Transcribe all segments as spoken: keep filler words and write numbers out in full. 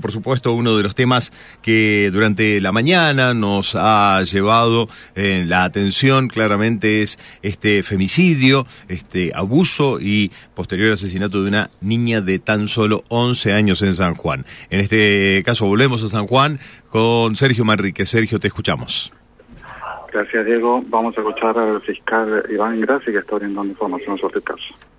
por supuesto, uno de los temas que durante la mañana nos ha llevado en la atención claramente es este femicidio, este abuso y posterior asesinato de una niña de tan solo once años en San Juan. En este caso volvemos a San Juan con Sergio Manrique. Sergio, te escuchamos. Gracias, Diego. Vamos a escuchar al fiscal Iván Grassi, que está brindando información sobre el caso.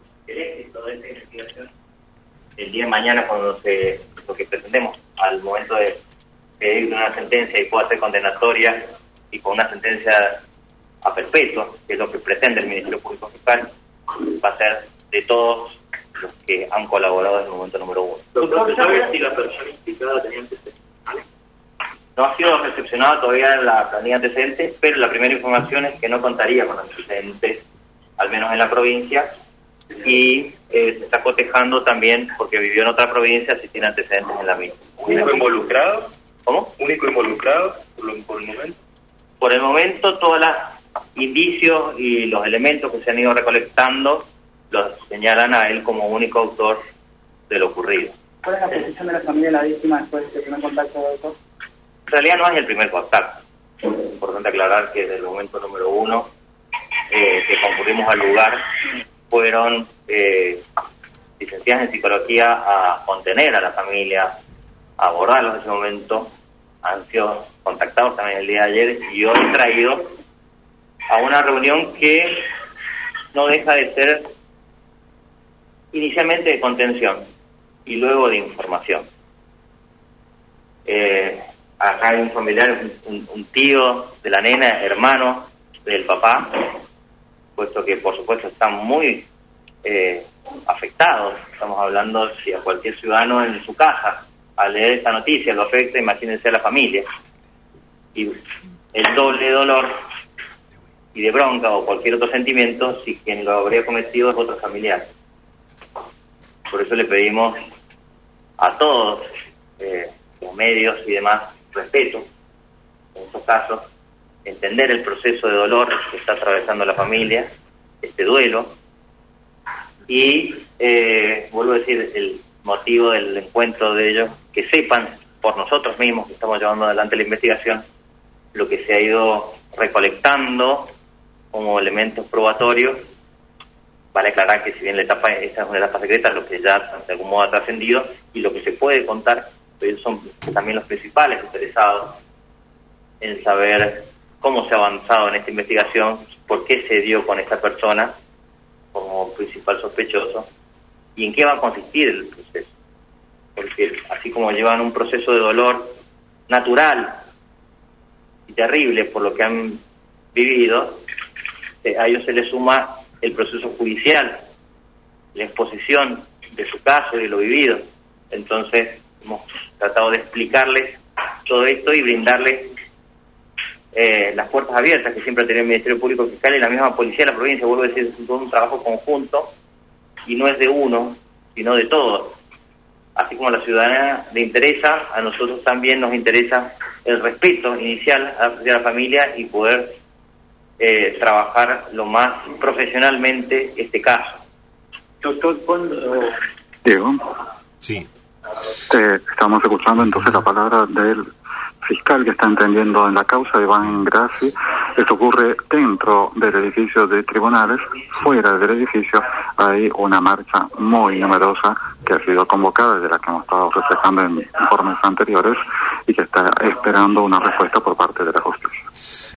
El día de mañana, cuando se, lo que pretendemos al momento de pedir una sentencia y pueda ser condenatoria y con una sentencia a perpetuo, que es lo que pretende el Ministerio Público Fiscal, va a ser de todos los que han colaborado en el momento número uno. Doctor, ¿sabe si la persona implicada tenía antecedentes? No ha sido recepcionada todavía la planilla de antecedentes, pero la primera información es que no contaría con antecedentes, al menos en la provincia, y eh, se está cotejando también porque vivió en otra provincia si tiene antecedentes en la misma. ¿Único involucrado? ¿Cómo? ¿Único involucrado por, lo, por el momento? Por el momento, todos los indicios y los elementos que se han ido recolectando los señalan a él como único autor de lo ocurrido. ¿Cuál es la posición de la familia de la víctima después de este primer contacto, doctor? En realidad no es el primer contacto. Es importante aclarar que desde el momento número uno eh, que concurrimos al lugar fueron eh, licenciadas en psicología a contener a la familia, a abordarlos en ese momento. Han sido contactados también el día de ayer y hoy traídos a una reunión que no deja de ser inicialmente de contención y luego de información. Eh, acá hay un familiar, un, un tío de la nena, hermano del papá, puesto que por supuesto están muy eh, afectados. Estamos hablando si a cualquier ciudadano en su casa al leer esta noticia lo afecta, imagínense a la familia. Y el doble de dolor y de bronca o cualquier otro sentimiento si quien lo habría cometido es otro familiar. Por eso le pedimos a todos eh, los medios y demás respeto en estos casos, entender el proceso de dolor que está atravesando la familia, este duelo, y eh, vuelvo a decir, el motivo del encuentro de ellos, que sepan por nosotros mismos que estamos llevando adelante la investigación, lo que se ha ido recolectando como elementos probatorios. Vale aclarar que si bien la etapa, esta es una etapa secreta, lo que ya de algún modo ha trascendido, y lo que se puede contar, ellos son también los principales interesados en saber cómo se ha avanzado en esta investigación, por qué se dio con esta persona como principal sospechoso y en qué va a consistir el proceso. Porque así como llevan un proceso de dolor natural y terrible por lo que han vivido, a ellos se les suma el proceso judicial, la exposición de su caso y de lo vivido. Entonces hemos tratado de explicarles todo esto y brindarles eh, las puertas abiertas que siempre ha tenido el Ministerio Público Fiscal y la misma policía de la provincia. Vuelvo a decir, es todo un trabajo conjunto y no es de uno, sino de todos. Así como a la ciudadanía le interesa, a nosotros también nos interesa el respeto inicial hacia la familia y poder eh, trabajar lo más profesionalmente este caso. Doctor, ¿cuándo? Diego. Sí. Eh, estamos escuchando entonces la palabra del fiscal que está entendiendo en la causa, Iván Grassi. Esto ocurre dentro del edificio de tribunales. Fuera del edificio hay una marcha muy numerosa que ha sido convocada, de la que hemos estado reflejando en informes anteriores, y que está esperando una respuesta por parte de la justicia.